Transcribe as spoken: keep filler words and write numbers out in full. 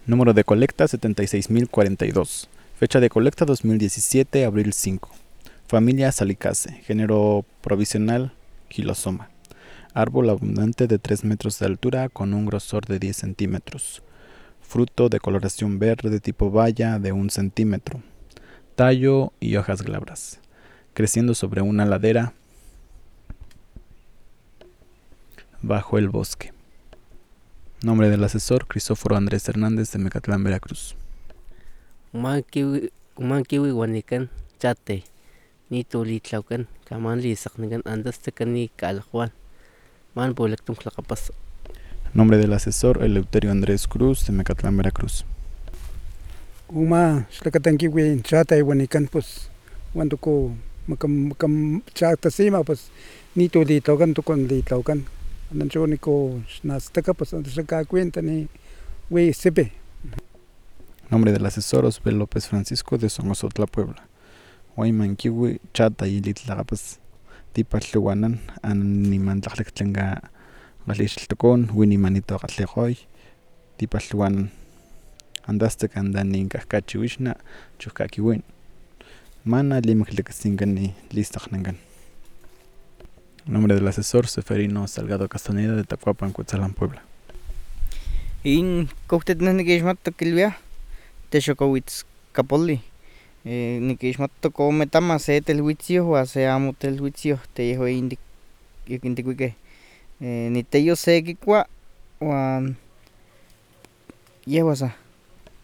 Número de colecta setenta y seis mil cuarenta y dos. Fecha de colecta dos mil diecisiete, abril cinco. Familia Salicaceae. Género provisional Gilosoma. Árbol abundante de tres metros de altura con un grosor de diez centímetros. Fruto de coloración verde tipo baya de un centímetro. Tallo y hojas glabras. Creciendo sobre una ladera bajo el bosque. Nombre del asesor: Crisóforo Andrés Hernández, de Mecatlán, Veracruz. Uman kiwi uman kiwi wanikan chate ni tulitlaukan kaman lisaknikan andas tekani kaljuan man bolektum tlakapas. Nombre del asesor: Eleuterio Andrés Cruz, de Mecatlán, Veracruz. Uma xlacatankiwi chata wanikan pues cuando ko makam makam chata sima pues ni tulitlaukan tukon litlaukan anancho niko nastaka pues antes acá cuenta ni we sepe. Nombre del asesor: Osbel López Francisco, de Somozotla, Puebla. Huaymankiwi chata y litlagapas tipatluanan animantlajlectlenga galixtltokon winimanito gatlejoy tipatluanan andastek andani kajkachiwixna chujkakiwin mana limikleksinkani listajnankan. Nombre del asesor: Seferino Salgado Castaneda, de Tacuapan, Cuetzalan, Puebla. In kohtetna nikixmato kilvia texokowitz kapoli nikixmato kometama se telhuitzio ua se amo telhuitzio teyeho indik yokintikuikeh niteyo se kikua uan yehua sa